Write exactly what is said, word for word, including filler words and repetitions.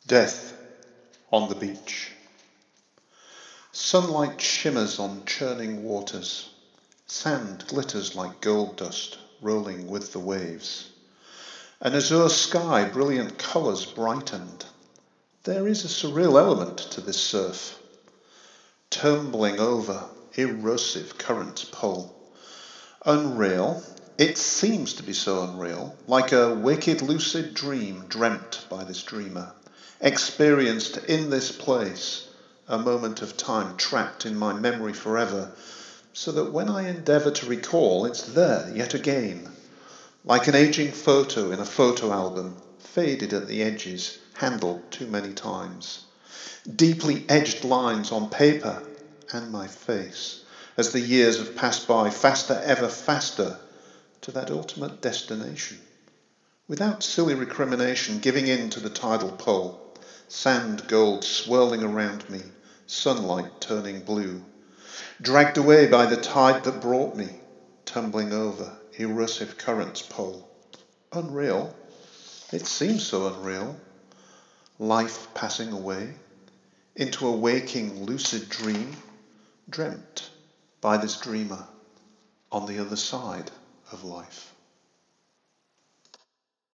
Death on the beach. Sunlight shimmers on churning waters. Sand glitters like gold dust rolling with the waves. An azure sky, brilliant colours brightened. There is a surreal element to this surf. Tumbling over, erosive currents pull. Unreal, it seems to be so unreal, like a wicked lucid dream dreamt by this dreamer, experienced in this place, a moment of time trapped in my memory forever, so that when I endeavour to recall, it's there yet again, like an aging photo in a photo album, faded at the edges, handled too many times. Deeply edged lines on paper and my face, as the years have passed by, faster, ever faster, to that ultimate destination. Without silly recrimination, giving in to the tidal pull, sand gold swirling around me, sunlight turning blue, dragged away by the tide that brought me, tumbling over, erosive currents pull. Unreal, it seems so unreal. Life passing away into a waking lucid dream, dreamt by this dreamer on the other side of life.